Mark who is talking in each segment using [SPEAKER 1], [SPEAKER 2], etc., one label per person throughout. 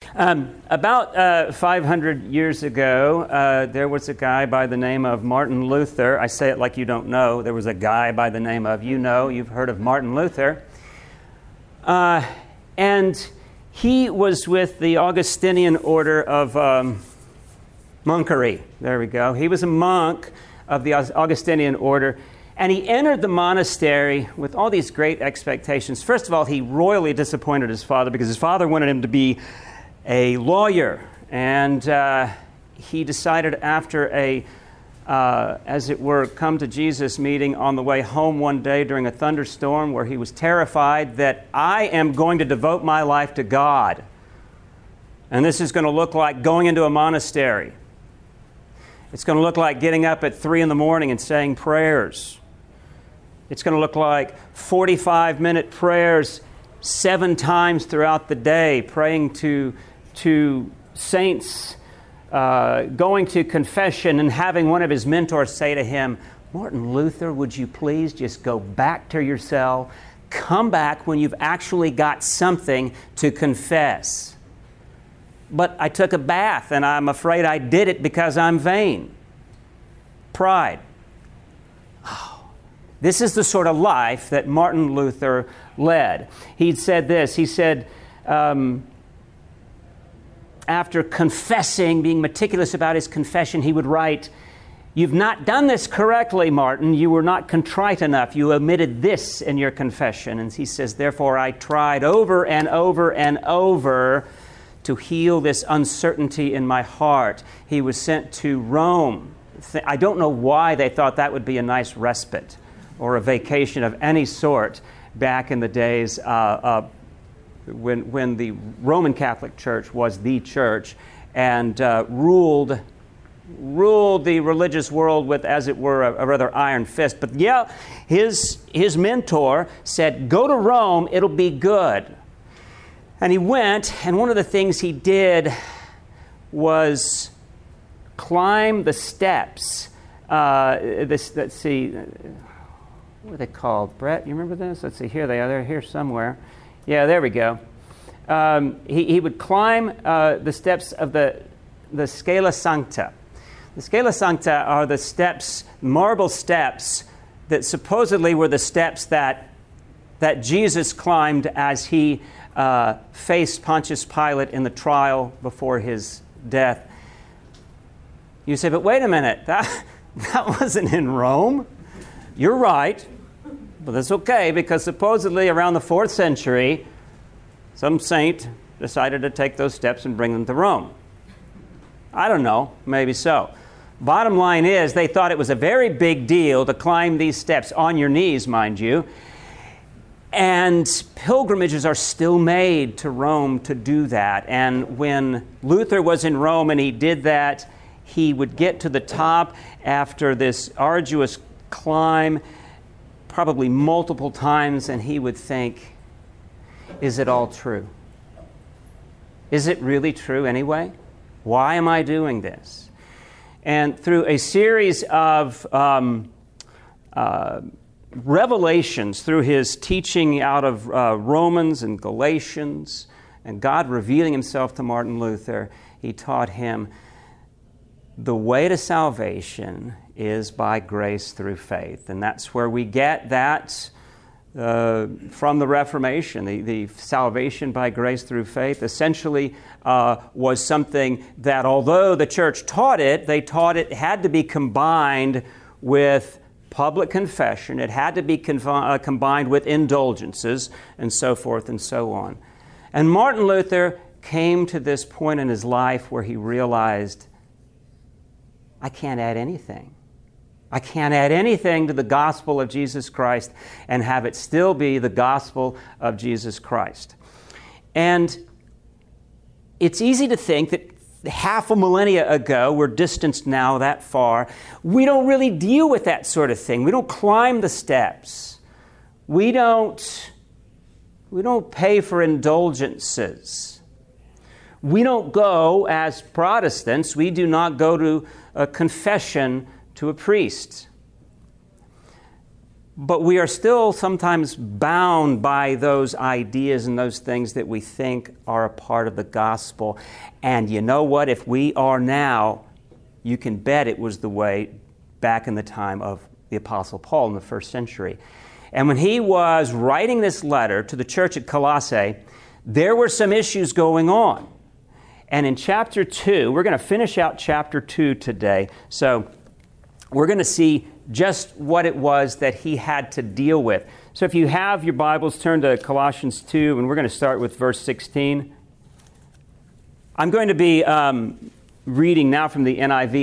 [SPEAKER 1] About 500 years ago, there was a guy by the name of Martin Luther. I say it like you don't know. There was a guy by the name of, you've heard of Martin Luther. And he was with the Augustinian order of monkery. There we go. He was a monk of the Augustinian order. And he entered the monastery with all these great expectations. First of all, he royally disappointed his father because his father wanted him to be a lawyer. And he decided after a, as it were, come to Jesus meeting on the way home one day during a thunderstorm where he was terrified that I am going to devote my life to God. And this is going to look like going into a monastery. It's going to look like getting up at 3 a.m. and saying prayers. It's going to look like 45-minute prayers 7 times throughout the day, praying to saints, going to confession, and having one of his mentors say to him, Martin Luther, would you please just go back to your cell, come back when you've actually got something to confess. But I took a bath, and I'm afraid I did it because I'm vain. Pride. Oh. This is the sort of life that Martin Luther led. He said this, he said, after confessing, being meticulous about his confession, he would write, "You've not done this correctly, Martin. You were not contrite enough. You omitted this in your confession." And he says, "Therefore I tried over and over and over to heal this uncertainty in my heart." He was sent to Rome. I don't know why they thought that would be a nice respite or a vacation of any sort back in the days when the Roman Catholic Church was the church and ruled the religious world with, as it were, a rather iron fist. But yeah, his mentor said, "Go to Rome, it'll be good." And he went, and one of the things he did was climb the steps. Let's see, what are they called? Brett, you remember this? Let's see, here they are. They're here somewhere. Yeah, there we go. He would climb the steps of the Scala Sancta. The Scala Sancta are the steps, marble steps, that supposedly were the steps that Jesus climbed as he faced Pontius Pilate in the trial before his death. You say, but wait a minute, that wasn't in Rome. You're right, but that's okay, because supposedly around the 4th century, some saint decided to take those steps and bring them to Rome. I don't know, maybe so. Bottom line is, they thought it was a very big deal to climb these steps on your knees, mind you. And pilgrimages are still made to Rome to do that. And when Luther was in Rome and he did that, he would get to the top after this arduous climb, probably multiple times, and he would think, is it all true? Is it really true anyway? Why am I doing this? And through a series of revelations, through his teaching out of Romans and Galatians, and God revealing himself to Martin Luther, he taught him the way to salvation is by grace through faith. And that's where we get that from the Reformation. The salvation by grace through faith essentially was something that, although the church taught it, they taught it had to be combined with public confession. It had to be combined with indulgences and so forth and so on. And Martin Luther came to this point in his life where he realized, I can't add anything. I can't add anything to the gospel of Jesus Christ and have it still be the gospel of Jesus Christ. And it's easy to think that half a millennia ago, we're distanced now that far, we don't really deal with that sort of thing. We don't climb the steps. We don't pay for indulgences. We don't go, as Protestants, we do not go to a confession to a priest. but we are still sometimes bound by those ideas and those things that we think are a part of the gospel. And you know what? If we are now, you can bet it was the way back in the time of the Apostle Paul in the first century. And when he was writing this letter to the church at Colossae, there were some issues going on. And in chapter 2, we're going to finish out chapter 2 today. So we're going to see just what it was that he had to deal with. So if you have your Bibles, turn to Colossians 2, and we're going to start with verse 16. I'm going to be reading now from the NIV.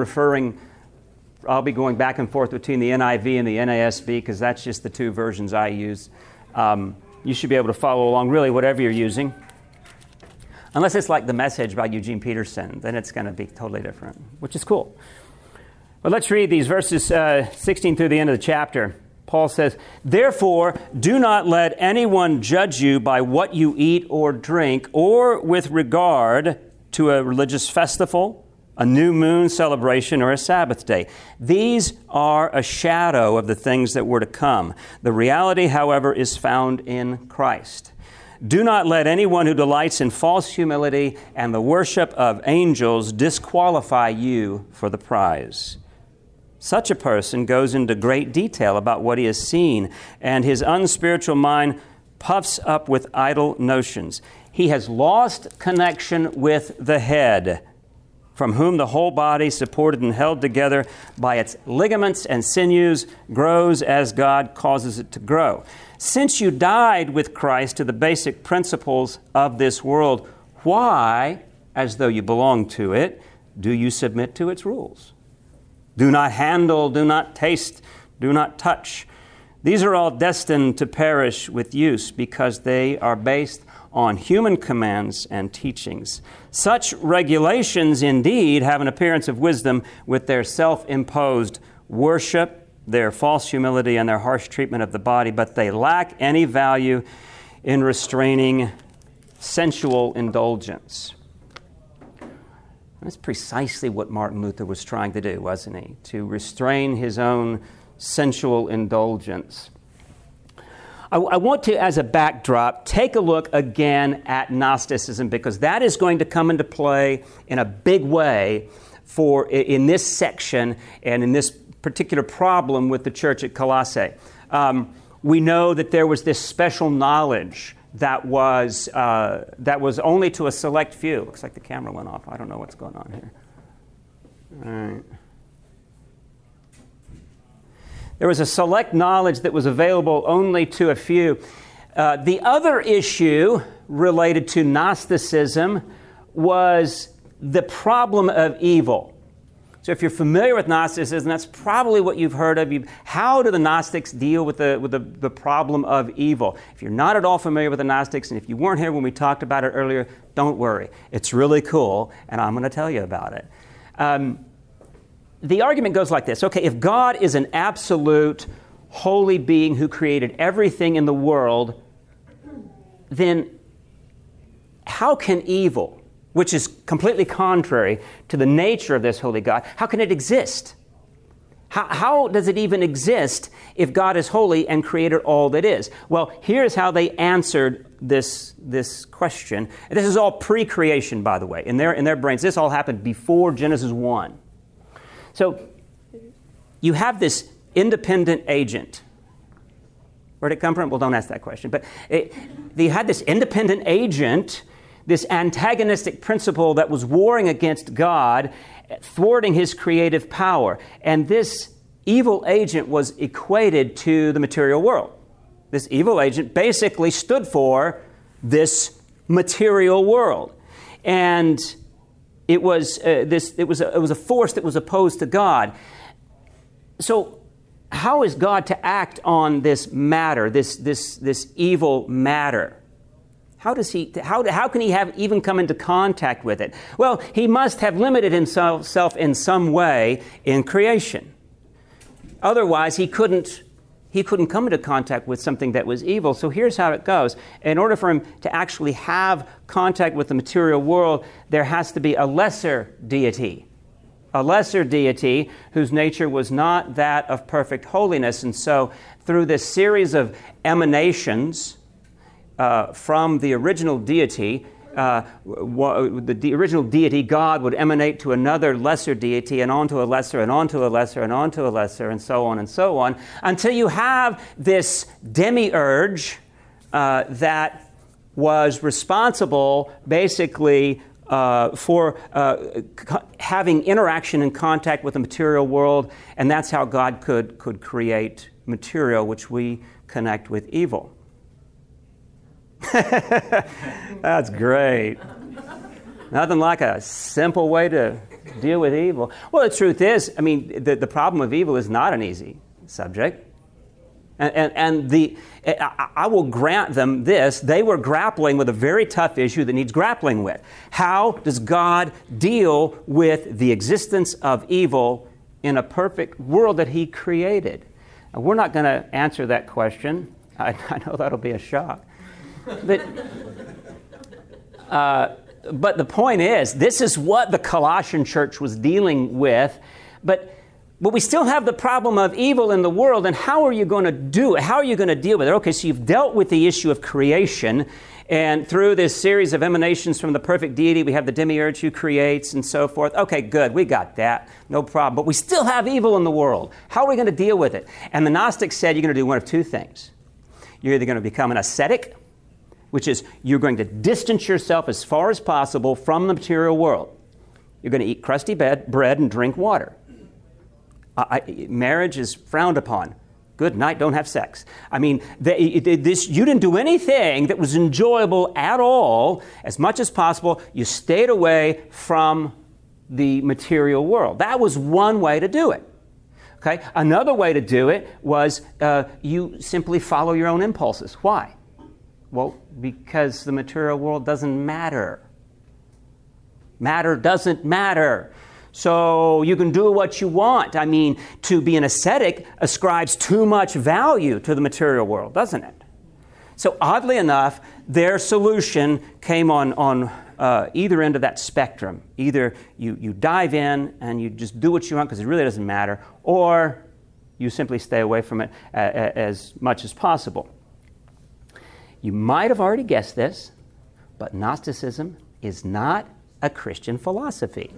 [SPEAKER 1] I'll be going back and forth between the NIV and the NASB because that's just the two versions I use. You should be able to follow along really whatever you're using. Unless it's like The Message by Eugene Peterson, then it's going to be totally different, which is cool. But let's read these verses 16 through the end of the chapter. Paul says, "Therefore, do not let anyone judge you by what you eat or drink, or with regard to a religious festival, a new moon celebration, or a Sabbath day. These are a shadow of the things that were to come. The reality, however, is found in Christ. Do not let anyone who delights in false humility and the worship of angels disqualify you for the prize. Such a person goes into great detail about what he has seen, and his unspiritual mind puffs up with idle notions. He has lost connection with the head, from whom the whole body, supported and held together by its ligaments and sinews, grows as God causes it to grow. Since you died with Christ to the basic principles of this world, why, as though you belong to it, do you submit to its rules? Do not handle, do not taste, do not touch. These are all destined to perish with use because they are based on human commands and teachings. Such regulations indeed have an appearance of wisdom with their self-imposed worship, their false humility, and their harsh treatment of the body, but they lack any value in restraining sensual indulgence." That's precisely what Martin Luther was trying to do, wasn't he? To restrain his own sensual indulgence. I want to, as a backdrop, take a look again at Gnosticism because that is going to come into play in a big way in this section and in this particular problem with the church at Colossae. We know that there was this special knowledge that was only to a select few. Looks like the camera went off. I don't know what's going on here. All right. There was a select knowledge that was available only to a few. The other issue related to Gnosticism was the problem of evil. So if you're familiar with Gnosticism, that's probably what you've heard of. How do the Gnostics deal with the problem of evil? If you're not at all familiar with the Gnostics, and if you weren't here when we talked about it earlier, don't worry. It's really cool, and I'm going to tell you about it. The argument goes like this. Okay, if God is an absolute holy being who created everything in the world, then how can evil, which is completely contrary to the nature of this holy God, how can it exist? How does it even exist if God is holy and created all that is? Well, here's how they answered this question. This is all pre-creation, by the way. In their brains, this all happened before Genesis 1. So you have this independent agent. Where'd it come from? Well, don't ask that question. But you had this independent agent, this antagonistic principle that was warring against God, thwarting his creative power. And this evil agent was equated to the material world. This evil agent basically stood for this material world. And it was a force that was opposed to God. So how is God to act on this matter, this evil matter? How can he have even come into contact with it? Well, he must have limited himself in some way in creation. Otherwise, he couldn't come into contact with something that was evil. So here's how it goes. In order for him to actually have contact with the material world, there has to be a lesser deity. a lesser deity whose nature was not that of perfect holiness. And so through this series of emanations from the original deity, the original deity, God, would emanate to another lesser deity and onto a lesser and onto a lesser and onto a lesser and so on, until you have this demiurge that was responsible basically for having interaction and contact with the material world, and that's how God could create material, which we connect with evil. That's great. Nothing like a simple way to deal with evil. Well, the truth is, I mean, the problem of evil is not an easy subject. I will grant them this. They were grappling with a very tough issue that needs grappling with. How does God deal with the existence of evil in a perfect world that He created? Now, we're not going to answer that question. I know that'll be a shock. But the point is, this is what the Colossian church was dealing with. But we still have the problem of evil in the world, and how are you going to do it? How are you going to deal with it? Okay, so you've dealt with the issue of creation, and through this series of emanations from the perfect deity, we have the demiurge who creates and so forth. Okay, good, we got that, no problem. But we still have evil in the world. How are we going to deal with it? And the Gnostics said you're going to do one of two things. You're either going to become an ascetic, which is you're going to distance yourself as far as possible from the material world. You're going to eat crusty bread and drink water. Marriage is frowned upon. Good night, don't have sex. I mean, you didn't do anything that was enjoyable at all. As much as possible, you stayed away from the material world. That was one way to do it. Okay? Another way to do it was you simply follow your own impulses. Why? Well, because the material world doesn't matter. Matter doesn't matter. So you can do what you want. I mean, to be an ascetic ascribes too much value to the material world, doesn't it? So oddly enough, their solution came on either end of that spectrum. Either you dive in and you just do what you want because it really doesn't matter, or you simply stay away from it as much as possible. You might have already guessed this, but Gnosticism is not a Christian philosophy.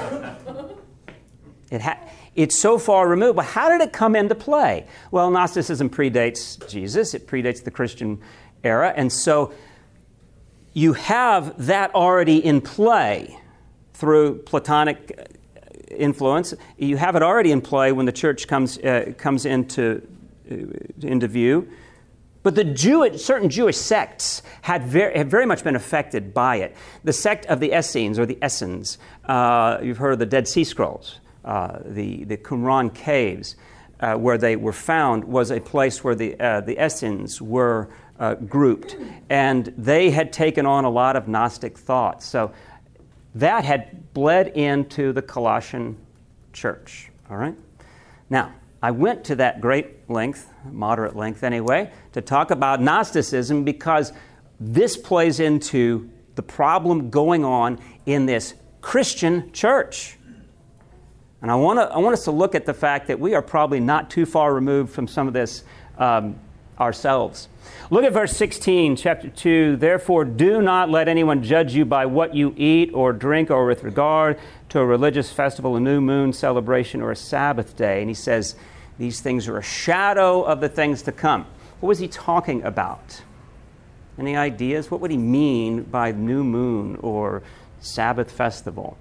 [SPEAKER 1] It's so far removed. But how did it come into play? Well, Gnosticism predates Jesus. It predates the Christian era. And so you have that already in play through Platonic influence. You have it already in play when the church comes into view. But certain Jewish sects have very much been affected by it. The sect of the Essenes, or the Essenes, you've heard of the Dead Sea Scrolls, the Qumran caves, where they were found, was a place where the Essenes were grouped. And they had taken on a lot of Gnostic thought. So that had bled into the Colossian church. All right? Now, I went to that great length, moderate length anyway, to talk about Gnosticism because this plays into the problem going on in this Christian church. And I want us to look at the fact that we are probably not too far removed from some of this ourselves. Look at verse 16, chapter 2. Therefore, do not let anyone judge you by what you eat or drink or with regard to a religious festival, a new moon celebration, or a Sabbath day. And he says, these things are a shadow of the things to come. What was he talking about? Any ideas? What would he mean by new moon or Sabbath festival?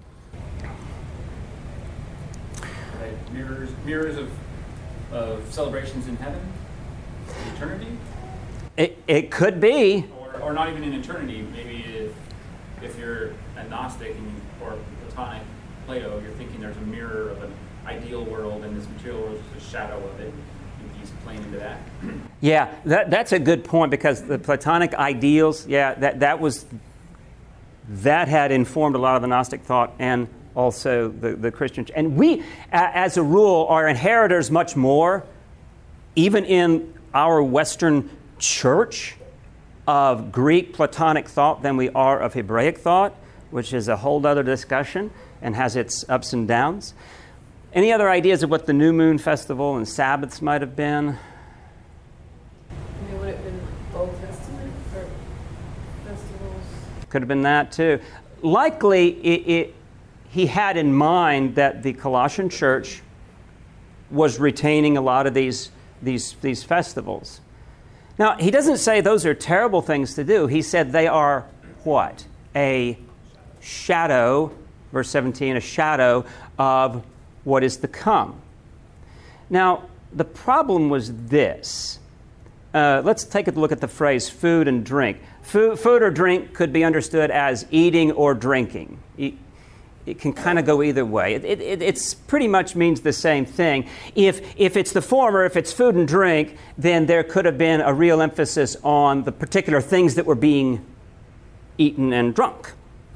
[SPEAKER 2] Mirrors of celebrations in heaven? In eternity?
[SPEAKER 1] It could be.
[SPEAKER 2] Or not even in eternity. Maybe if you're a Gnostic or Platonic, Plato, you're thinking there's a mirror of an ideal world and this material world is a shadow of it. He's playing into that.
[SPEAKER 1] Yeah, that's a good point because the Platonic ideals, that had informed a lot of the Gnostic thought and also the Christian. And we, as a rule, are inheritors much more, even in our Western church, of Greek Platonic thought than we are of Hebraic thought. which is a whole other discussion and has its ups and downs. Any other ideas of what the New Moon Festival and Sabbaths might have been?
[SPEAKER 3] Would it have been Old Testament or festivals?
[SPEAKER 1] Could have been that too. Likely, he had in mind that the Colossian church was retaining a lot of these festivals. Now, he doesn't say those are terrible things to do. He said they are what? A shadow, verse 17, a shadow of what is to come. Now, the problem was this. Let's take a look at the phrase food and drink. Food or drink could be understood as eating or drinking. It can kind of go either way. It's pretty much means the same thing. If it's the former, if it's food and drink, then there could have been a real emphasis on the particular things that were being eaten and drunk.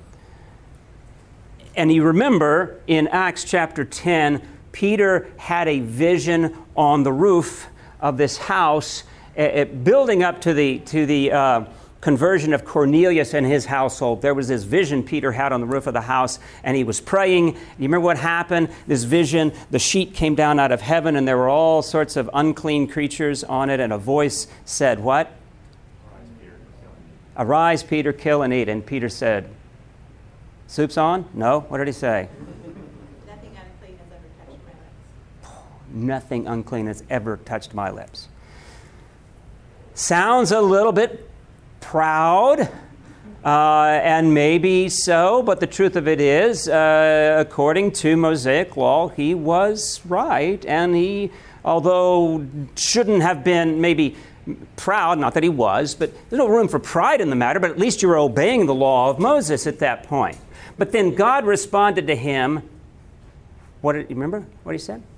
[SPEAKER 1] And you remember in Acts chapter 10, Peter had a vision on the roof of this house, building up to the conversion of Cornelius and his household. There was this vision Peter had on the roof of the house, and he was praying. You remember what happened? This vision, the sheet came down out of heaven, and there were all sorts of unclean creatures on it, and a voice said, what? Arise, Peter, kill and eat. And Peter said, soup's on? No? What did he say?
[SPEAKER 3] Nothing unclean has ever touched my lips.
[SPEAKER 1] Nothing unclean has ever touched my lips. Sounds a little bit proud, and maybe so, but the truth of it is, according to Mosaic law, he was right, and he, although shouldn't have been maybe proud, not that he was, but there's no room for pride in the matter, but at least you were obeying the law of Moses at that point. But then God responded to him. You remember what he said?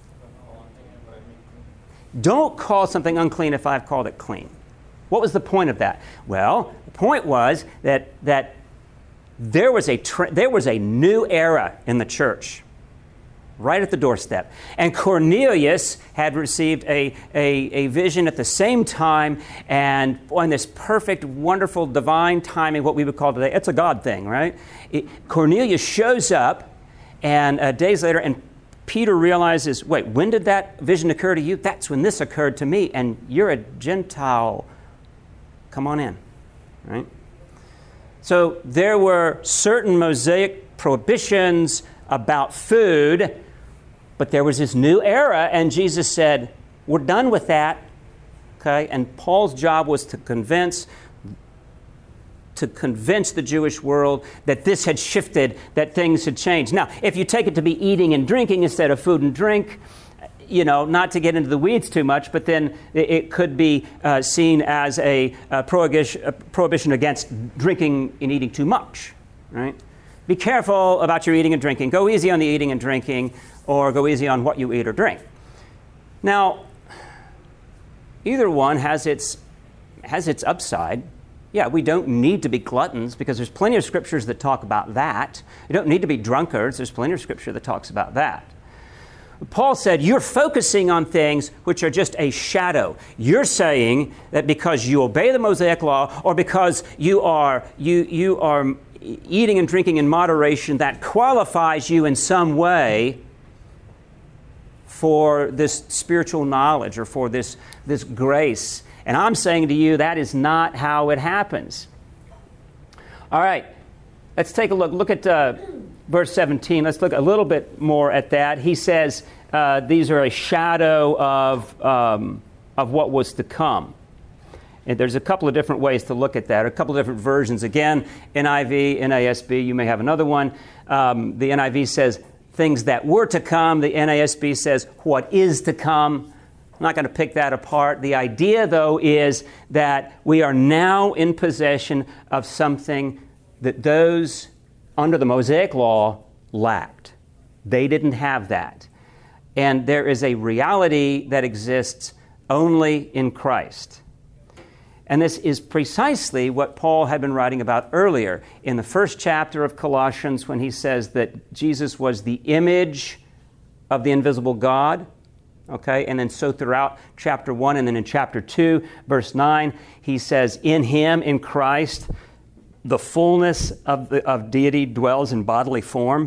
[SPEAKER 1] Don't call something unclean if I've called it clean. What was the point of that? Well, the point was that there was a new era in the church, right at the doorstep. And Cornelius had received a vision at the same time, and on this perfect, wonderful, divine timing, what we would call today, it's a God thing, right? Cornelius shows up, and days later, and Peter realizes, wait, when did that vision occur to you? That's when this occurred to me, and you're a Gentile. Come on in, right? So there were certain Mosaic prohibitions about food, but there was this new era, and Jesus said, we're done with that, okay? And Paul's job was to convince the Jewish world that this had shifted, that things had changed. Now, if you take it to be eating and drinking instead of food and drink, not to get into the weeds too much, but then it could be seen as a prohibition against drinking and eating too much, right? Be careful about your eating and drinking. Go easy on the eating and drinking, or go easy on what you eat or drink. Now, either one has its upside. Yeah, we don't need to be gluttons because there's plenty of scriptures that talk about that. You don't need to be drunkards. There's plenty of scripture that talks about that. Paul said, you're focusing on things which are just a shadow. You're saying that because you obey the Mosaic law or because you are eating and drinking in moderation, that qualifies you in some way for this spiritual knowledge or for this grace. And I'm saying to you, that is not how it happens. All right, let's take a look. Look at verse 17. Let's look a little bit more at that. He says these are a shadow of what was to come. And there's a couple of different ways to look at that, a couple of different versions. Again, NIV, NASB, you may have another one. The NIV says things that were to come. The NASB says what is to come. I'm not going to pick that apart. The idea, though, is that we are now in possession of something that those under the Mosaic law lacked. They didn't have that. And there is a reality that exists only in Christ. And this is precisely what Paul had been writing about earlier in the first chapter of Colossians when he says that Jesus was the image of the invisible God. Okay, and then so throughout chapter 1 and then in chapter 2, verse 9, he says, in him, in Christ, the fullness of deity dwells in bodily form,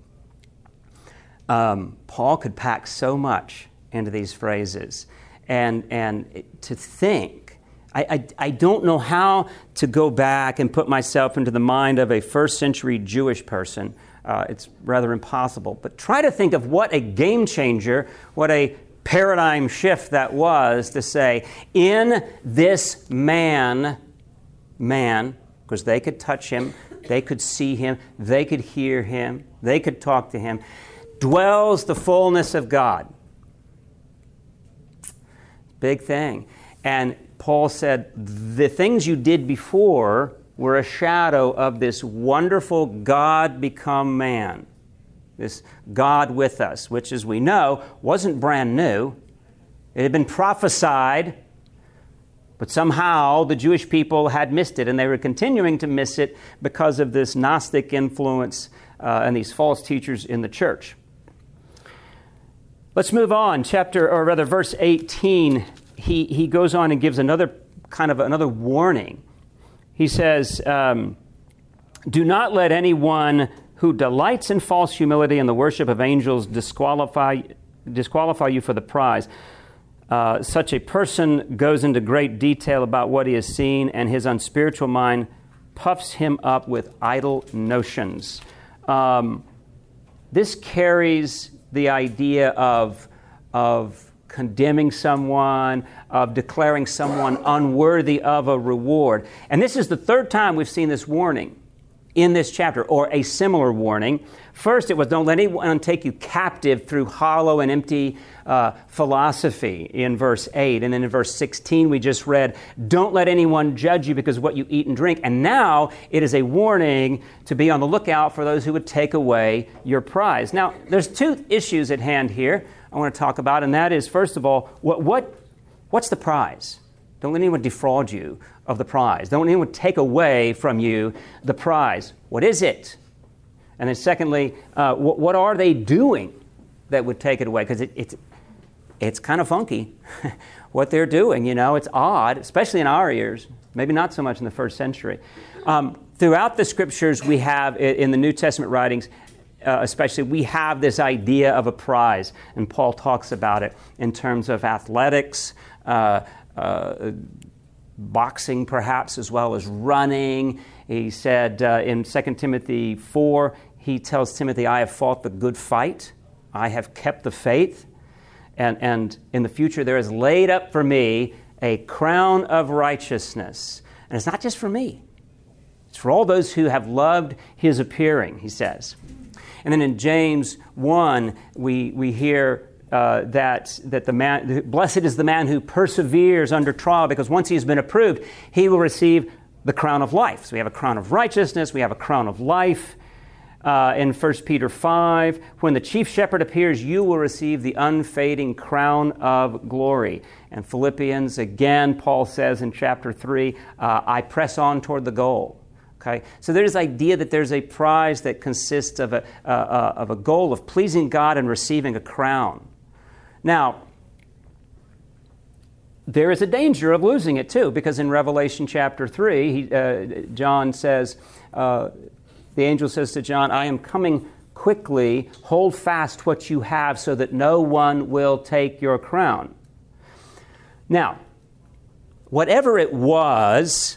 [SPEAKER 1] Paul could pack so much into these phrases. And to think, I don't know how to go back and put myself into the mind of a first century Jewish person. It's rather impossible. But try to think of what a game changer, what a paradigm shift that was to say, in this man, because they could touch him, they could see him, they could hear him, they could talk to him, dwells the fullness of God. Big thing. And Paul said, the things you did before were a shadow of this wonderful God become man. This God with us, which, as we know, wasn't brand new. It had been prophesied, but somehow the Jewish people had missed it, and they were continuing to miss it because of this Gnostic influence and these false teachers in the church. Let's move on. Verse 18, he goes on and gives another warning. He says, do not let anyone who delights in false humility and the worship of angels disqualify you for the prize. Such a person goes into great detail about what he has seen, and his unspiritual mind puffs him up with idle notions. This carries the idea of condemning someone, of declaring someone unworthy of a reward. And this is the third time we've seen this warning in this chapter, or a similar warning. First, it was, don't let anyone take you captive through hollow and empty philosophy in verse 8. And then in verse 16, we just read, don't let anyone judge you because of what you eat and drink. And now it is a warning to be on the lookout for those who would take away your prize. Now, there's two issues at hand here I want to talk about, and that is, first of all, what's the prize? Don't let anyone defraud you of the prize. Don't let anyone take away from you the prize. What is it? And then secondly, what are they doing that would take it away? Because it's kind of funky what they're doing. It's odd, especially in our ears. Maybe not so much in the first century. Throughout the scriptures, we have, in the New Testament writings, especially, we have this idea of a prize. And Paul talks about it in terms of athletics, boxing perhaps, as well as running. He said in 2 Timothy 4, he tells Timothy, I have fought the good fight. I have kept the faith. And in the future there is laid up for me a crown of righteousness. And it's not just for me. It's for all those who have loved his appearing, he says. And then in James 1, we hear that the man, blessed is the man who perseveres under trial, because once he has been approved, he will receive the crown of life. So we have a crown of righteousness, we have a crown of life. In 1 Peter 5, when the chief shepherd appears, you will receive the unfading crown of glory. And Philippians, again, Paul says in chapter 3, I press on toward the goal. Okay? So there's this idea that there's a prize that consists of a goal of pleasing God and receiving a crown. Now, there is a danger of losing it too, because in Revelation chapter 3, John says, the angel says to John, I am coming quickly, hold fast what you have so that no one will take your crown. Now, whatever it was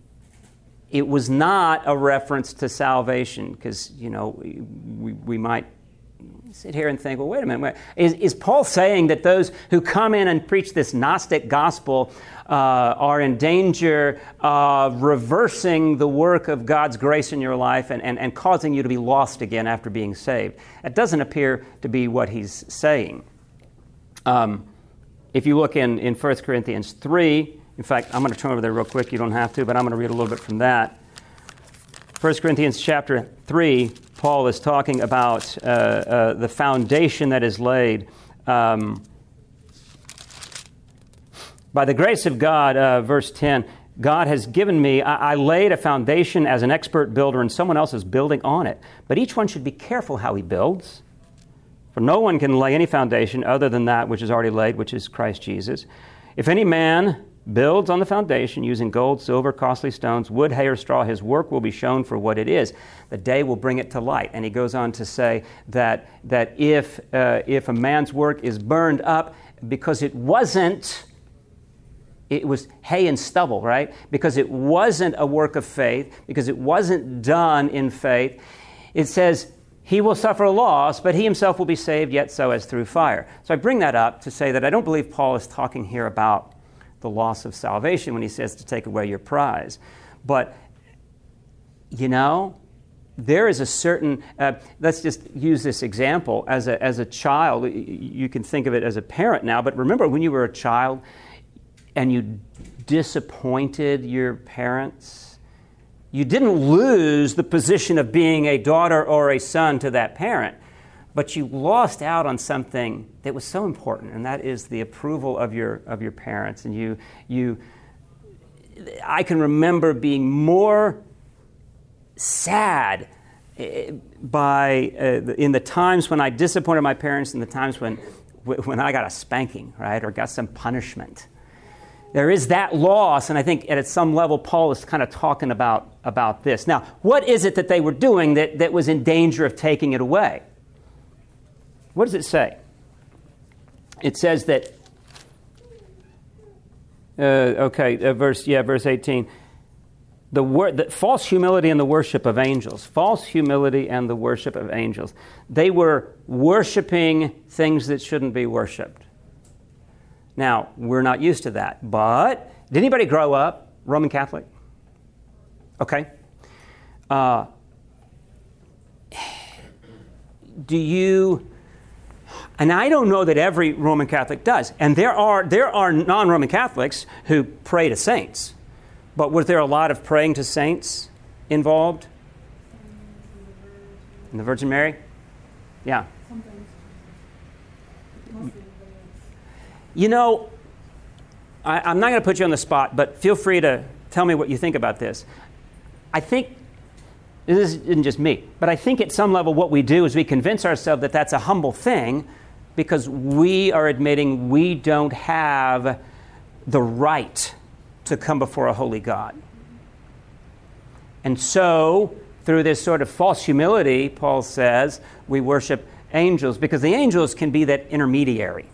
[SPEAKER 1] not a reference to salvation, because, we might sit here and think, well, wait a minute. Is Paul saying that those who come in and preach this Gnostic gospel are in danger of reversing the work of God's grace in your life and causing you to be lost again after being saved? It doesn't appear to be what he's saying. If you look in 1 Corinthians 3, in fact, I'm going to turn over there real quick. You don't have to, but I'm going to read a little bit from that. 1 Corinthians chapter 3, Paul is talking about the foundation that is laid. By the grace of God, verse 10, God has given me, I laid a foundation as an expert builder, and someone else is building on it. But each one should be careful how he builds. For no one can lay any foundation other than that which is already laid, which is Christ Jesus. If any man builds on the foundation using gold, silver, costly stones, wood, hay, or straw, his work will be shown for what it is. The day will bring it to light. And he goes on to say that if a man's work is burned up because it was hay and stubble, right? Because it wasn't a work of faith, because it wasn't done in faith, it says he will suffer a loss, but he himself will be saved, yet so as through fire. So I bring that up to say that I don't believe Paul is talking here about the loss of salvation when he says to take away your prize. But, there is a certain, let's just use this example. As a child, you can think of it as a parent now, but remember when you were a child and you disappointed your parents, you didn't lose the position of being a daughter or a son to that parent, but you lost out on something that was so important, and that is the approval of your parents. And I can remember being more sad in the times when I disappointed my parents and the times when I got a spanking, right, or got some punishment. There is that loss, and I think at some level Paul is kind of talking about this. Now, what is it that they were doing that was in danger of taking it away? What does it say? It says that, verse 18. The false humility and the worship of angels. False humility and the worship of angels. They were worshiping things that shouldn't be worshipped. Now, we're not used to that, but did anybody grow up Roman Catholic? Okay. Do you... And I don't know that every Roman Catholic does. And there are non-Roman Catholics who pray to saints. But was there a lot of praying to saints involved? In the Virgin Mary? Yeah. I'm not going to put you on the spot, but feel free to tell me what you think about this. I think, this isn't just me, but I think at some level what we do is we convince ourselves that that's a humble thing because we are admitting we don't have the right to come before a holy God. And so, through this sort of false humility, Paul says, we worship angels because the angels can be that intermediary.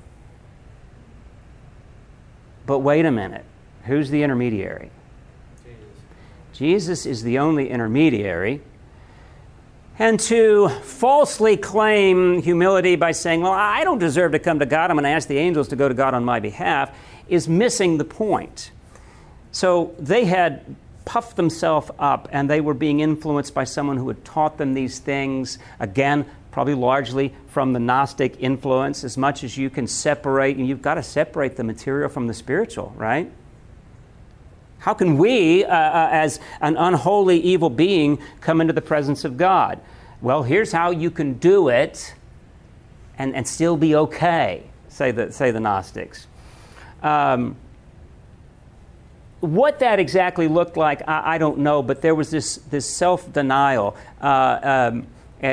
[SPEAKER 1] But wait a minute, who's the intermediary? Jesus is the only intermediary. And to falsely claim humility by saying, well, I don't deserve to come to God, I'm going to ask the angels to go to God on my behalf, is missing the point. So they had puffed themselves up, and they were being influenced by someone who had taught them these things, again, probably largely from the Gnostic influence, as much as you can separate, and you've got to separate the material from the spiritual, right? How can we, as an unholy, evil being, come into the presence of God? Well, here's how you can do it and still be okay, say the Gnostics. What that exactly looked like, I don't know, but there was this self-denial. And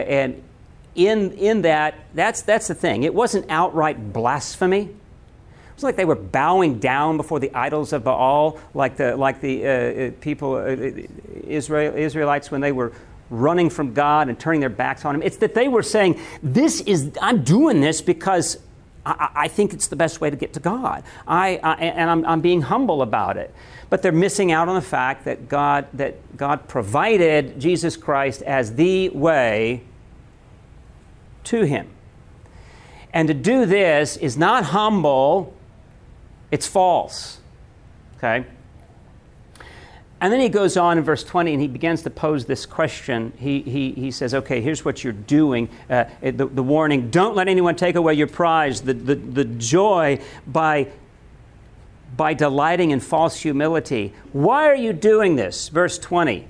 [SPEAKER 1] in that, that's the thing. It wasn't outright blasphemy. It was like they were bowing down before the idols of Baal, like the people, Israelites, when they were running from God and turning their backs on Him. It's that they were saying, I'm doing this because I think it's the best way to get to God. I'm being humble about it. But they're missing out on the fact that God provided Jesus Christ as the way to Him. And to do this is not humble, it's false. Okay? And then he goes on in verse 20 and he begins to pose this question. He says, okay, here's what you're doing. The warning, don't let anyone take away your prize, the joy by delighting in false humility. Why are you doing this? Verse 20.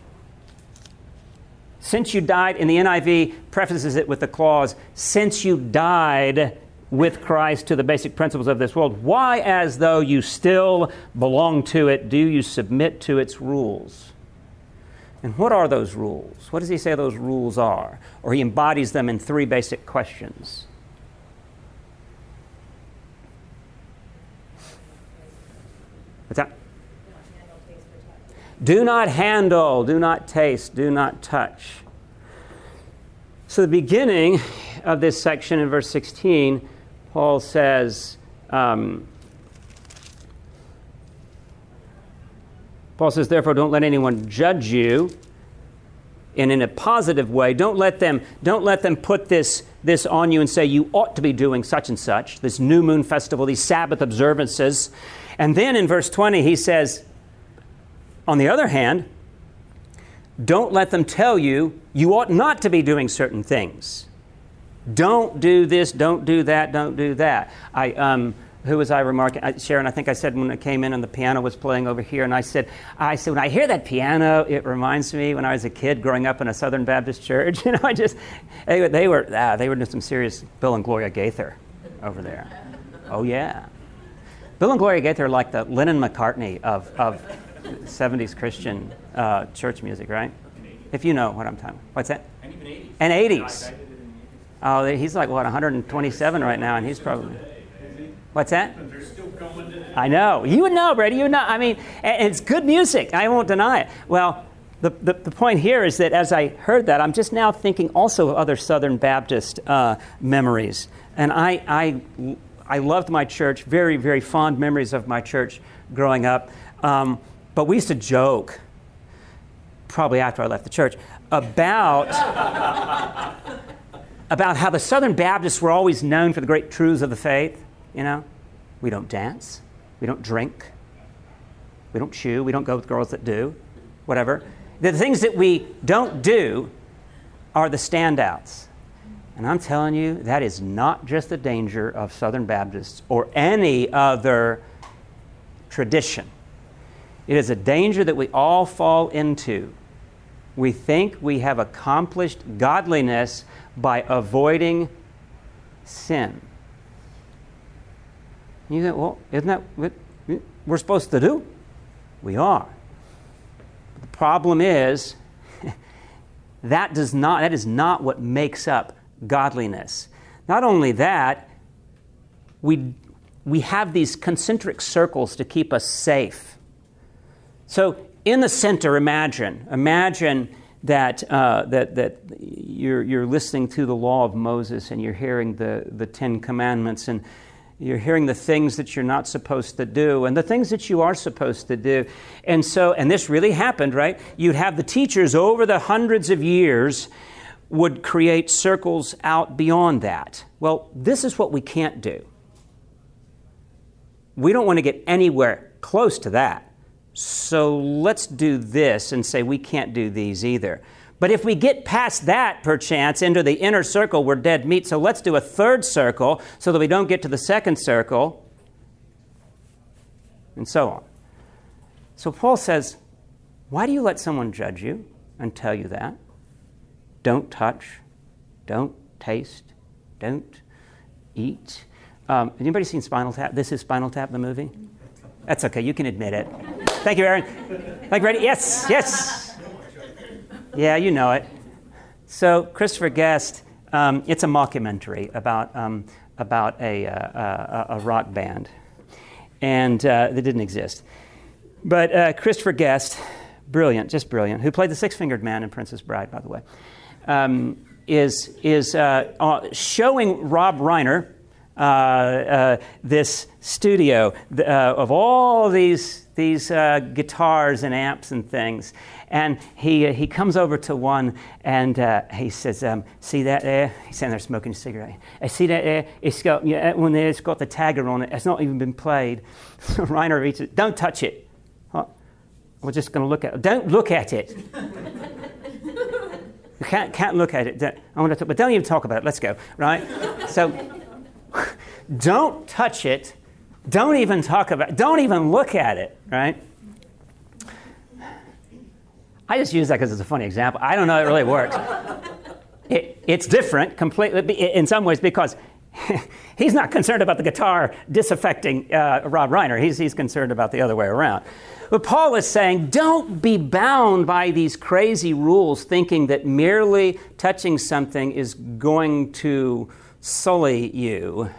[SPEAKER 1] Since you died, in the NIV prefaces it with the clause, since you died with Christ to the basic principles of this world, why, as though you still belong to it, do you submit to its rules? And what are those rules? What does he say those rules are? Or he embodies them in three basic questions. What's that? Do not handle, do not taste, do not touch. So the beginning of this section in verse 16, Paul says, therefore, don't let anyone judge you. And in a positive way, don't let them put this on you and say you ought to be doing such and such, this new moon festival, these Sabbath observances. And then in verse 20, he says, on the other hand, don't let them tell you you ought not to be doing certain things. Don't do this, don't do that, don't do that. Who was I remarking? Sharon, I think I said when I came in and the piano was playing over here, and I said, when I hear that piano, it reminds me when I was a kid growing up in a Southern Baptist church. You know, they were doing some serious Bill and Gloria Gaither over there. Oh yeah, Bill and Gloria Gaither are like the Lennon McCartney of 70s Christian church music, right? If you know what I'm talking about. What's that?
[SPEAKER 2] And even 80s.
[SPEAKER 1] And 80s. Oh, he's like, 127 right now, and he's probably... What's that?
[SPEAKER 4] They're still going today.
[SPEAKER 1] I know. You would know, Brady. You would know. I mean, and it's good music. I won't deny it. Well, the point here is that as I heard that, I'm just now thinking also of other Southern Baptist memories. And I loved my church, very, very fond memories of my church growing up. But we used to joke, probably after I left the church, about how the Southern Baptists were always known for the great truths of the faith. You know, we don't dance, we don't drink, we don't chew, we don't go with girls that do, whatever. The things that we don't do are the standouts. And I'm telling you, that is not just the danger of Southern Baptists or any other tradition. It is a danger that we all fall into. We think we have accomplished godliness by avoiding sin. You think, well, isn't that what we're supposed to do? We are. But the problem is that is not what makes up godliness. Not only that, we have these concentric circles to keep us safe. So in the center, imagine that you're listening to the law of Moses and you're hearing the Ten Commandments and you're hearing the things that you're not supposed to do and the things that you are supposed to do. And this really happened, right? You'd have the teachers over the hundreds of years would create circles out beyond that. Well, this is what we can't do. We don't want to get anywhere close to that. So let's do this and say we can't do these either. But if we get past that, perchance, into the inner circle, we're dead meat. So let's do a third circle so that we don't get to the second circle, and so on. So Paul says, why do you let someone judge you and tell you that? Don't touch, don't taste, don't eat. Anybody seen Spinal Tap? This is Spinal Tap, the movie? That's okay, you can admit it. Thank you, Aaron. Like, ready? Yes, yes. Yeah, you know it. So Christopher Guest, it's a mockumentary about a rock band, and that didn't exist. But Christopher Guest, brilliant, just brilliant, who played the Six-Fingered Man in Princess Bride, by the way, is showing Rob Reiner this studio of all these guitars and amps and things. And he comes over to one and he says, see that there? He's sitting there smoking a cigarette. I see that there? It's got, when it's got the tagger on it. It's not even been played. So Reiner reaches, don't touch it. We're just going to look at it. Don't look at it. You can't look at it. But don't even talk about it. Let's go, right? So don't touch it. Don't even talk about it. Don't even look at it, right? I just use that because it's a funny example. I don't know, it really works. It's different completely in some ways because he's not concerned about the guitar disaffecting Rob Reiner. He's concerned about the other way around. But Paul is saying, don't be bound by these crazy rules thinking that merely touching something is going to sully you.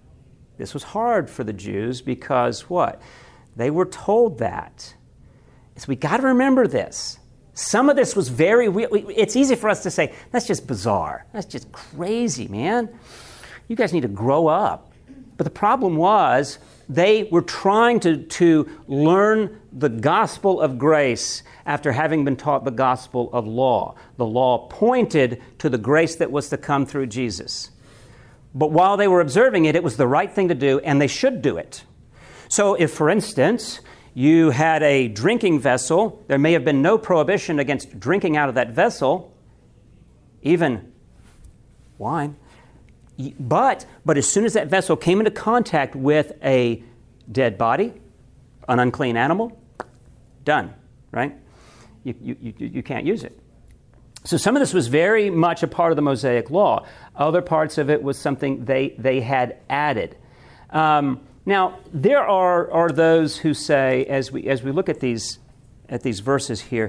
[SPEAKER 1] This was hard for the Jews because what? They were told that. So we got to remember this. Some of this was it's easy for us to say, that's just bizarre. That's just crazy, man. You guys need to grow up. But the problem was they were trying to learn the gospel of grace after having been taught the gospel of law. The law pointed to the grace that was to come through Jesus. But while they were observing it, it was the right thing to do, and they should do it. So if, for instance, you had a drinking vessel, there may have been no prohibition against drinking out of that vessel, even wine. But as soon as that vessel came into contact with a dead body, an unclean animal, done, right? You can't use it. So some of this was very much a part of the Mosaic Law. Other parts of it was something they had added. Now, there are those who say, as we look at these verses here,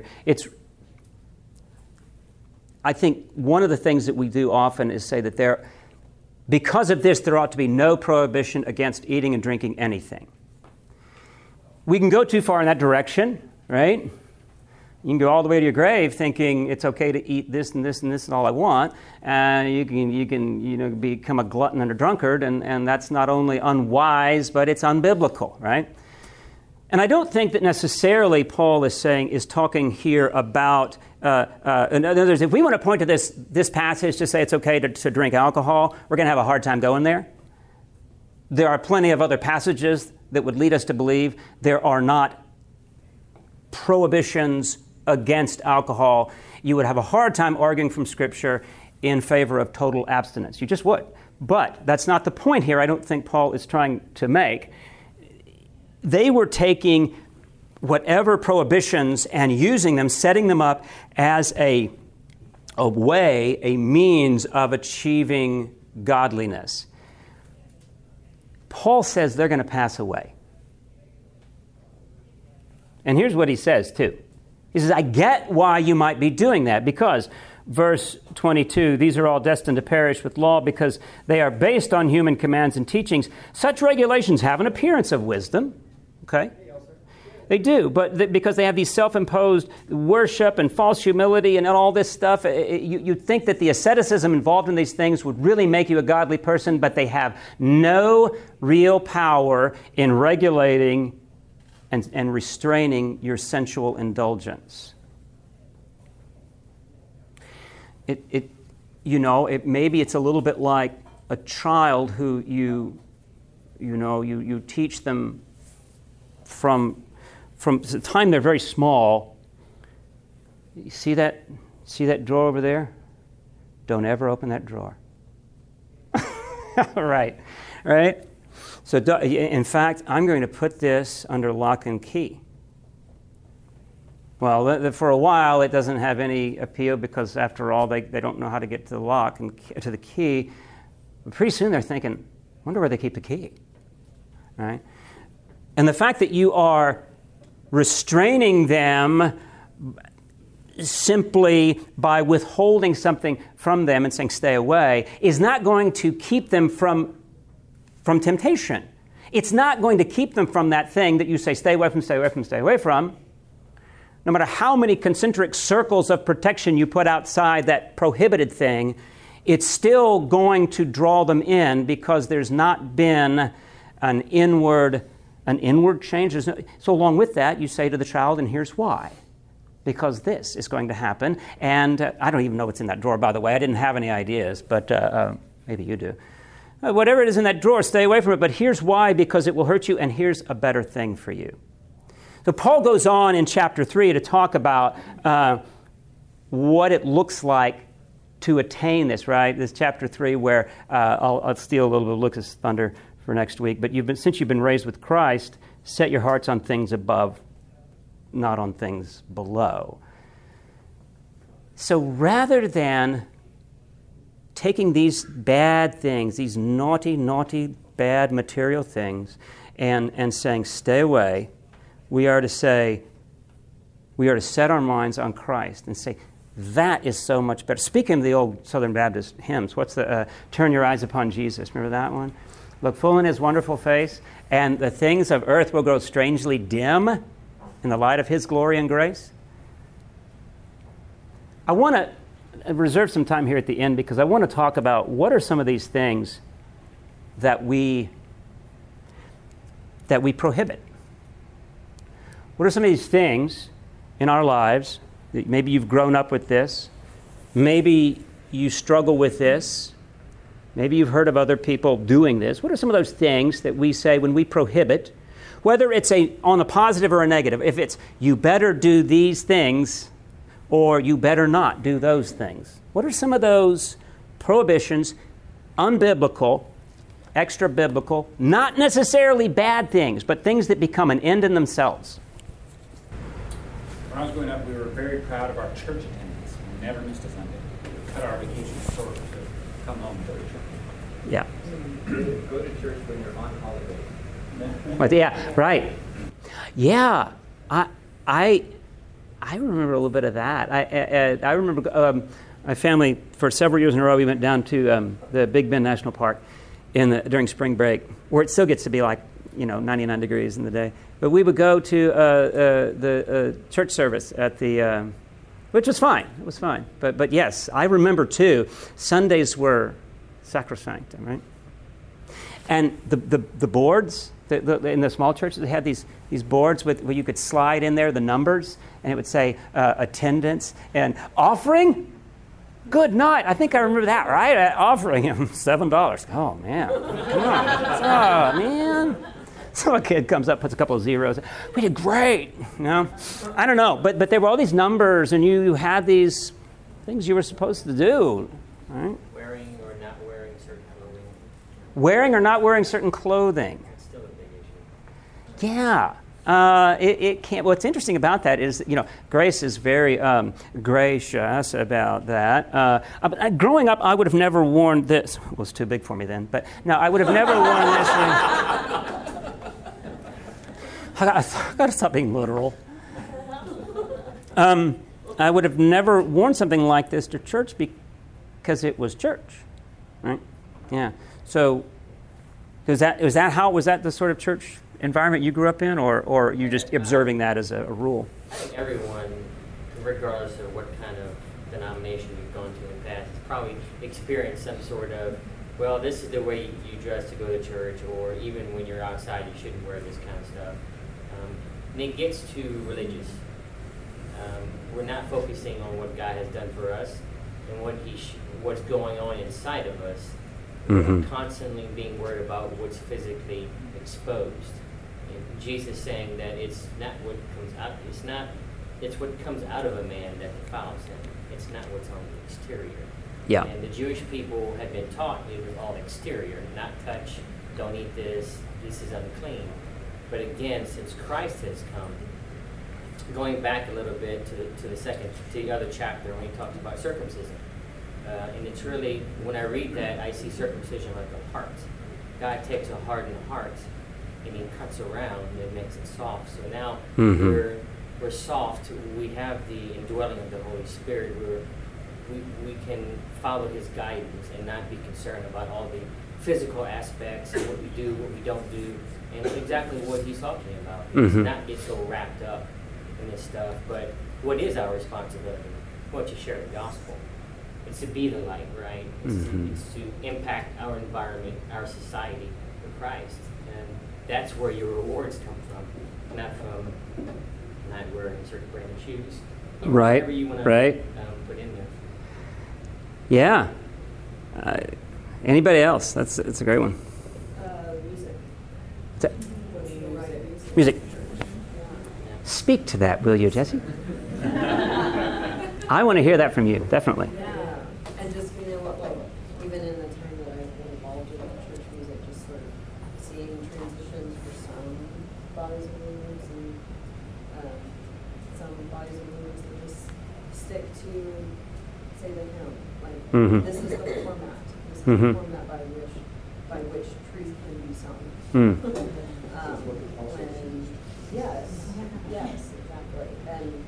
[SPEAKER 1] I think one of the things that we do often is say that because of this, there ought to be no prohibition against eating and drinking anything. We can go too far in that direction, right? You can go all the way to your grave thinking it's okay to eat this and this and this and all I want, and you can become a glutton and a drunkard, and that's not only unwise, but it's unbiblical, right? And I don't think that necessarily Paul is talking here about, in other words, if we want to point to this passage to say it's okay to drink alcohol, we're going to have a hard time going there. There are plenty of other passages that would lead us to believe there are not prohibitions against alcohol. You would have a hard time arguing from Scripture in favor of total abstinence. You just would. But that's not the point here. I don't think Paul is trying to make. They were taking whatever prohibitions and using them, setting them up as a means of achieving godliness. Paul says they're going to pass away. And here's what he says, too. He says, I get why you might be doing that, because, verse 22, these are all destined to perish with law because they are based on human commands and teachings. Such regulations have an appearance of wisdom. Okay? They do, but because they have these self-imposed worship and false humility and all this stuff, you'd think that the asceticism involved in these things would really make you a godly person, but they have no real power in regulating and restraining your sensual indulgence. Maybe it's a little bit like a child who you teach them from the time they're very small. You see that drawer over there? Don't ever open that drawer. Right. So, in fact, I'm going to put this under lock and key. Well, for a while, it doesn't have any appeal because, after all, they don't know how to get to the lock and to the key. But pretty soon, they're thinking, I wonder where they keep the key. Right? And the fact that you are restraining them simply by withholding something from them and saying, stay away, is not going to keep them from temptation. It's not going to keep them from that thing that you say, stay away from, stay away from, stay away from. No matter how many concentric circles of protection you put outside that prohibited thing, it's still going to draw them in because there's not been an inward change. So along with that, you say to the child, and here's why. Because this is going to happen. And I don't even know what's in that drawer, by the way. I didn't have any ideas, but maybe you do. Whatever it is in that drawer, stay away from it. But here's why, because it will hurt you, and here's a better thing for you. So Paul goes on in chapter 3 to talk about what it looks like to attain this, right? This chapter 3 where I'll steal a little bit of Lucas' thunder for next week. But since you've been raised with Christ, set your hearts on things above, not on things below. So rather than taking these bad things, these naughty, bad material things, and saying, stay away, we are to set our minds on Christ and say, that is so much better. Speaking of the old Southern Baptist hymns, what's the turn your eyes upon Jesus? Remember that one? Look full in his wonderful face, and the things of earth will grow strangely dim in the light of His glory and grace? I want to reserve some time here at the end because I want to talk about what are some of these things that we prohibit. What are some of these things in our lives that maybe you've grown up with this, maybe you struggle with this, maybe you've heard of other people doing this. What are some of those things that we say when we prohibit, whether it's on a positive or a negative, if it's you better do these things or you better not do those things? What are some of those prohibitions, unbiblical, extra biblical, not necessarily bad things, but things that become an end in themselves?
[SPEAKER 2] When I was growing up, we were very proud of our church attendance. We never missed a Sunday. We cut our vacation short to come home and go to church.
[SPEAKER 1] Yeah.
[SPEAKER 4] Go to church when you're on holiday.
[SPEAKER 1] But yeah, right. Yeah, I remember a little bit of that. I remember my family for several years in a row. We went down to the Big Bend National Park during spring break, where it still gets to be like 99 degrees in the day. But we would go to the church service at the, which was fine. It was fine. But yes, I remember too. Sundays were sacrosanct, right? And the boards in the small churches, they had these boards where you could slide in there the numbers, and it would say attendance and offering. Good night. I think I remember that, right? Offering him $7. Oh man, come on! Oh man. So a kid comes up, puts a couple of zeros. We did great. I don't know, but there were all these numbers, and you had these things you were supposed to do, right?
[SPEAKER 4] Wearing or not wearing certain clothing.
[SPEAKER 1] Wearing or not wearing certain clothing.
[SPEAKER 4] That's still a big issue.
[SPEAKER 1] Yeah. It can't. What's interesting about that is, Grace is very gracious about that. Growing up, I would have never worn this. It was too big for me then, but no, I would have never worn this. I got to stop being literal. I would have never worn something like this to church because it was church, right? Yeah. So, was that the sort of church environment you grew up in, or you just observing that as a rule?
[SPEAKER 4] I think everyone, regardless of what kind of denomination you've gone to in the past, has probably experienced some sort of, well, this is the way you dress to go to church, or even when you're outside, you shouldn't wear this kind of stuff. And it gets too religious. We're not focusing on what God has done for us and what's going on inside of us.
[SPEAKER 1] Mm-hmm.
[SPEAKER 4] We're constantly being worried about what's physically exposed. And Jesus saying that it's not what comes out. It's what comes out of a man that defiles him. It's not what's on the exterior.
[SPEAKER 1] Yeah.
[SPEAKER 4] And the Jewish people had been taught it was all exterior, not touch, don't eat this is unclean. But again, since Christ has come, going back a little bit to the other chapter when he talked about circumcision, and it's really, when I read that, I see circumcision like a heart. God takes a hardened heart and he cuts around and makes it soft. So now we're soft. We have the indwelling of the Holy Spirit. We can follow his guidance and not be concerned about all the physical aspects and what we do, what we don't do, and exactly what he's talking about.
[SPEAKER 1] Mm-hmm.
[SPEAKER 4] Not get so wrapped up in this stuff, but what is our responsibility? Well, to share the gospel. It's to be the light, right? It's to impact our environment, our society for Christ. And that's where your rewards come from, not from not wearing certain brand of shoes.
[SPEAKER 1] Right,
[SPEAKER 4] whatever you want to
[SPEAKER 1] right.
[SPEAKER 4] Put in there.
[SPEAKER 1] Yeah. Anybody else? That's a great one.
[SPEAKER 3] Music.
[SPEAKER 1] Music. Speak to that, will you, Jesse? I want to hear that from you, definitely.
[SPEAKER 5] Yeah, and just even in the time that I've been involved in church music, just sort of seeing transitions for some bodies of movements and some bodies of movements that just stick to, say, the hymn. Like, this is the format. This is the format by which truth can be sung. Yes, exactly. And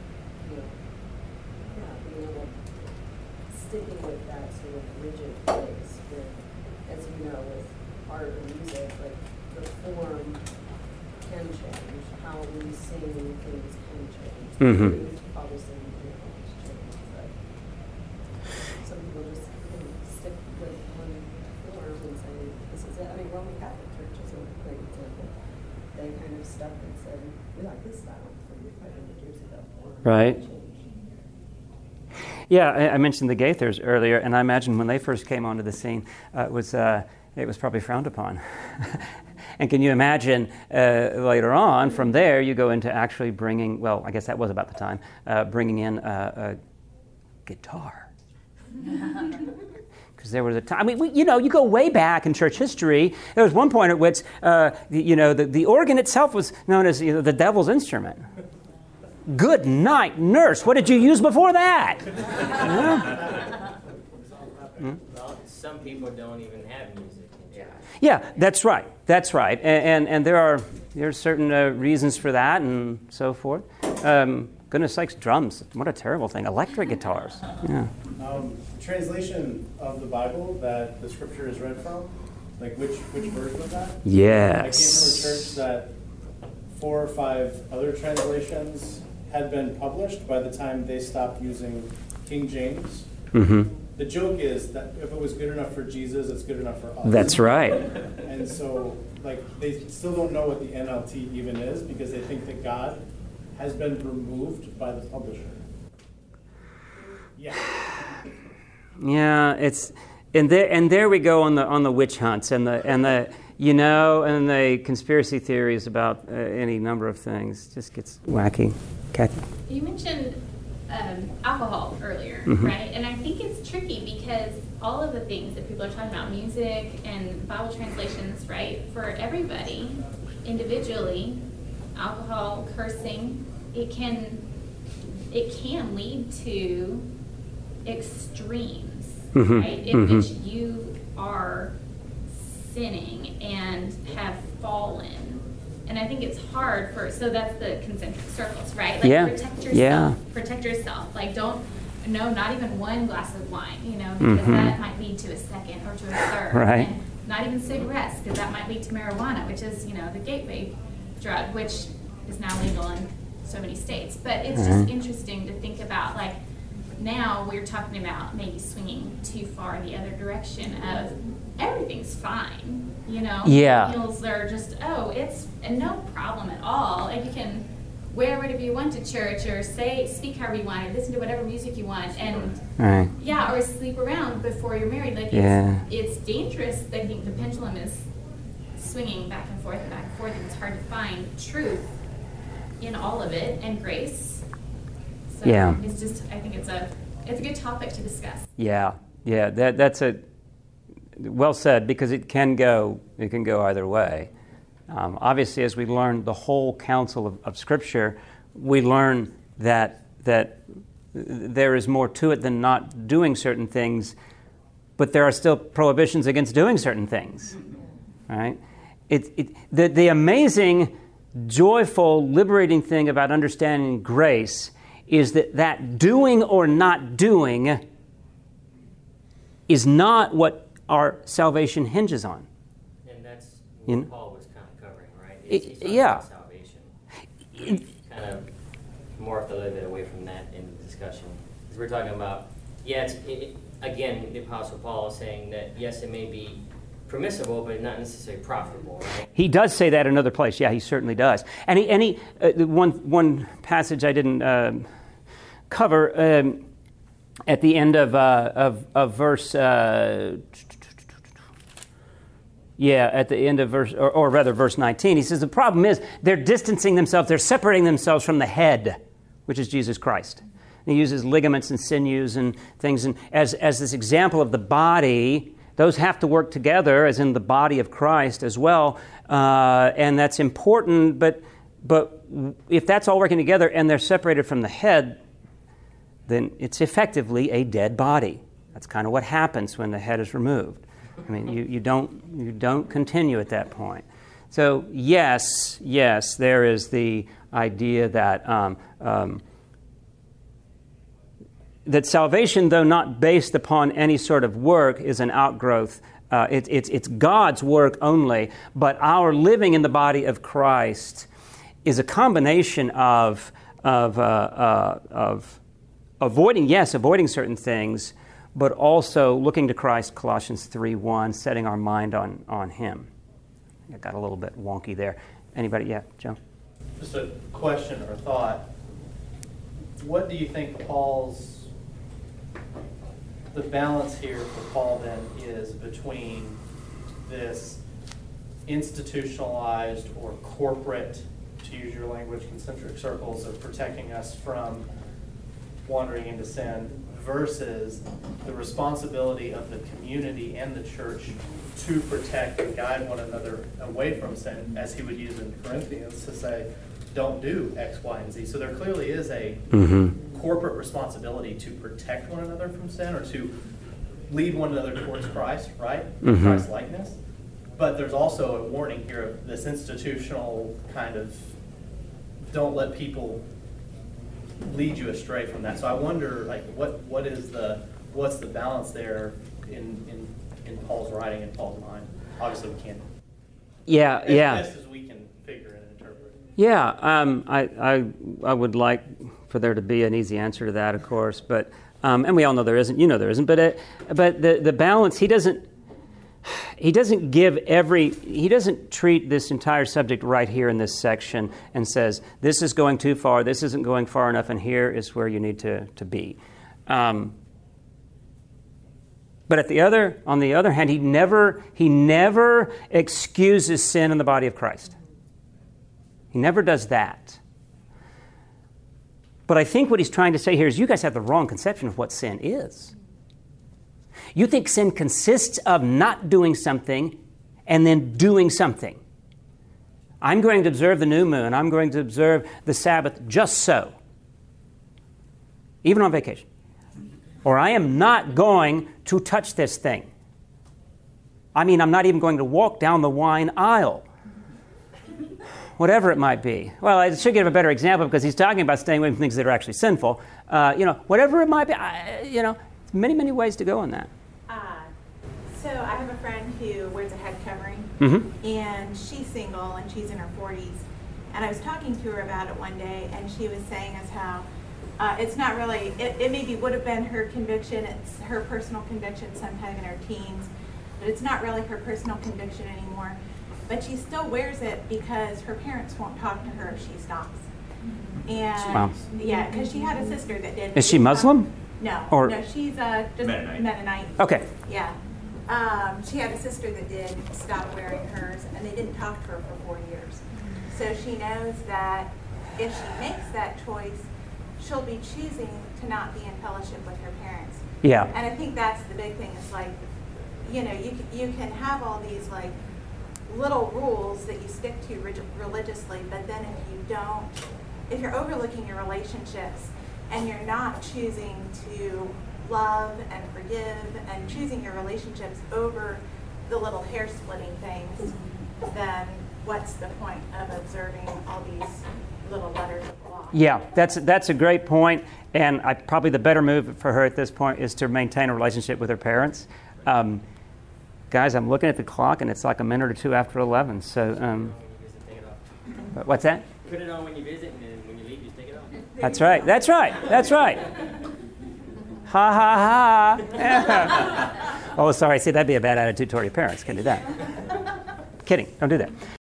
[SPEAKER 5] being able sticking with that sort of rigid place with, as you know, with art and music, like the form can change. How we sing things can change.
[SPEAKER 1] Mhm.
[SPEAKER 5] Obviously, it's changed, but some people just stick with one form and say, this is it. I mean, Roman Catholic Church is a great example. They kind of stuck and said, we like this style from 500 years ago.
[SPEAKER 1] Right.
[SPEAKER 5] Change.
[SPEAKER 1] Yeah, I mentioned the Gaithers earlier, and I imagine when they first came onto the scene, it was probably frowned upon. And can you imagine later on, from there, you go into actually bringing, well, I guess that was about the time, bringing in a guitar. Because there was a time, I mean, you go way back in church history. There was one point at which, the organ itself was known as the devil's instrument. Good night, nurse. What did you use before that?
[SPEAKER 4] Well, some people don't even have music in church.
[SPEAKER 1] Yeah, that's right. That's right. And there are certain reasons for that and so forth. Goodness sakes, drums. What a terrible thing. Electric guitars. Yeah.
[SPEAKER 6] Translation of the Bible that the scripture is read from, like which version of that?
[SPEAKER 1] Yes.
[SPEAKER 6] I came from a church that 4 or 5 other translations had been published by the time they stopped using King James.
[SPEAKER 1] Mm-hmm.
[SPEAKER 6] The joke is that if it was good enough for Jesus, it's good enough for us.
[SPEAKER 1] That's right.
[SPEAKER 6] And so, they still don't know what the NLT even is because they think that God has been removed by the publisher. Yeah.
[SPEAKER 1] Yeah, it's and there we go on the witch hunts and the conspiracy theories about any number of things. Just gets wacky. Kathy?
[SPEAKER 7] You mentioned alcohol earlier,
[SPEAKER 1] Mm-hmm.
[SPEAKER 7] right? And I think it's tricky because all of the things that people are talking about, music and Bible translations, right? For everybody, individually, alcohol, cursing, it can lead to extremes,
[SPEAKER 1] Mm-hmm.
[SPEAKER 7] right? In
[SPEAKER 1] Mm-hmm.
[SPEAKER 7] which you are sinning and have fallen. And I think it's hard so that's the concentric circles, right? Like
[SPEAKER 1] Yeah.
[SPEAKER 7] protect yourself.
[SPEAKER 1] Yeah.
[SPEAKER 7] Protect yourself. Like not even one glass of wine, because
[SPEAKER 1] Mhm.
[SPEAKER 7] that might lead to a second or to a third.
[SPEAKER 1] Right.
[SPEAKER 7] And not even cigarettes, because that might lead to marijuana, which is, the gateway drug, which is now legal in so many states. But it's just interesting to think about, like, now we're talking about maybe swinging too far in the other direction of everything's fine,
[SPEAKER 1] Yeah.
[SPEAKER 7] Meals are just, it's no problem at all. Like, you can wear whatever you want to church or speak however you want or listen to whatever music you want and
[SPEAKER 1] Right.
[SPEAKER 7] or sleep around before you're married. Like,
[SPEAKER 1] Yeah.
[SPEAKER 7] it's dangerous. I think the pendulum is swinging back and forth and back and forth, and it's hard to find truth in all of it and grace. So
[SPEAKER 1] Yeah.
[SPEAKER 7] it's just, I think it's a good topic to discuss.
[SPEAKER 1] Yeah. That's well said, because it can go either way. Obviously, as we learn the whole counsel of Scripture, we learn that there is more to it than not doing certain things, but there are still prohibitions against doing certain things. Right? The amazing, joyful, liberating thing about understanding grace is that doing or not doing is not what our salvation hinges on.
[SPEAKER 4] And that's what Paul was kind of covering, right? He's talking
[SPEAKER 1] yeah.
[SPEAKER 4] about salvation. Kind of morphed a little bit away from that in the discussion. Because we're talking about, again, the Apostle Paul is saying that, yes, it may be permissible, but not necessarily profitable, right?
[SPEAKER 1] He does say that in another place. Yeah, he certainly does. And he one passage I didn't cover at the end of verse. At the end of verse, or rather verse 19, he says the problem is they're distancing themselves, they're separating themselves from the head, which is Jesus Christ. And he uses ligaments and sinews and things, and as this example of the body. Those have to work together, as in the body of Christ as well, and that's important. But if that's all working together and they're separated from the head, then it's effectively a dead body. That's kind of what happens when the head is removed. I mean, you don't continue at that point. So yes, there is the idea that that salvation, though not based upon any sort of work, is an outgrowth It's God's work only, but our living in the body of Christ is a combination of avoiding certain things, but also looking to Christ, Colossians 3:1, setting our mind on Him. I got a little bit wonky there. Anybody? Yeah, Joe?
[SPEAKER 6] Just a question or thought. What do you think the balance here for Paul then is between this institutionalized or corporate, to use your language, concentric circles of protecting us from wandering into sin versus the responsibility of the community and the church to protect and guide one another away from sin, as he would use in Corinthians to say, don't do X, Y, and Z. So there clearly is a corporate responsibility to protect one another from sin or to lead one another towards Christ, right? Christ likeness. But there's also a warning here of this institutional kind of don't let people lead you astray from that. So I wonder, like, what's the balance there in Paul's writing and Paul's mind? Obviously, we can't.
[SPEAKER 1] Yeah.
[SPEAKER 6] As best as we can figure and interpret.
[SPEAKER 1] Yeah, I would like for there to be an easy answer to that, of course, but and we all know there isn't. You know there isn't, but the balance, he doesn't treat this entire subject right here in this section and says this is going too far, this isn't going far enough, and here is where you need to be. But on the other hand, he never excuses sin in the body of Christ. He never does that. But I think what he's trying to say here is you guys have the wrong conception of what sin is. You think sin consists of not doing something and then doing something. I'm going to observe the new moon. I'm going to observe the Sabbath just so, even on vacation. Or I am not going to touch this thing. I mean, I'm not even going to walk down the wine aisle. Whatever it might be. Well, I should give a better example because he's talking about staying away from things that are actually sinful. Whatever it might be, many, many ways to go on that.
[SPEAKER 3] So I have a friend who wears a head covering, and she's single, and she's in her 40s. And I was talking to her about it one day, and she was saying as how it's not really, it maybe would have been her conviction, it's her personal conviction sometime in her teens, but it's not really her personal conviction anymore. But she still wears it because her parents won't talk to her if she stops. And
[SPEAKER 1] wow.
[SPEAKER 3] Yeah, because she had a sister that did.
[SPEAKER 1] Is she Muslim?
[SPEAKER 3] No, no, she's just Mennonite.
[SPEAKER 1] Okay.
[SPEAKER 3] Yeah. She had a sister that did stop wearing hers, and they didn't talk to her for 4 years. So she knows that if she makes that choice, she'll be choosing to not be in fellowship with her parents.
[SPEAKER 1] Yeah.
[SPEAKER 3] And I think that's the big thing. It's like, you can have all these like little rules that you stick to religiously, but then if you're overlooking your relationships and you're not choosing to love and forgive and choosing your relationships over the little hair-splitting things, then what's the point of observing all these little letters of the law? Yeah,
[SPEAKER 1] that's a great point, and probably the better move for her at this point is to maintain a relationship with her parents. Guys, I'm looking at the clock, and it's like a minute or two after 11. So, what's that?
[SPEAKER 4] Put it on when you visit, and then when you leave, just take it off.
[SPEAKER 1] That's right. That's right. Ha ha ha. Oh, sorry. See, that'd be a bad attitude toward your parents. Can't do that. Kidding. Don't do that.